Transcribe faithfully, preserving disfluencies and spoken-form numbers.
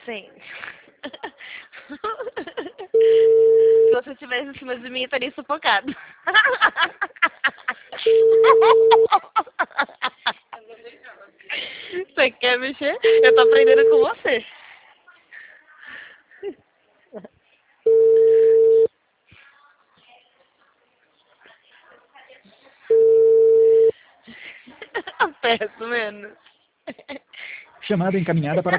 Sim. Se você estivesse em cima de mim, eu estaria sufocado. Você quer mexer? Eu tô aprendendo com você. Aperto menos. Chamada encaminhada para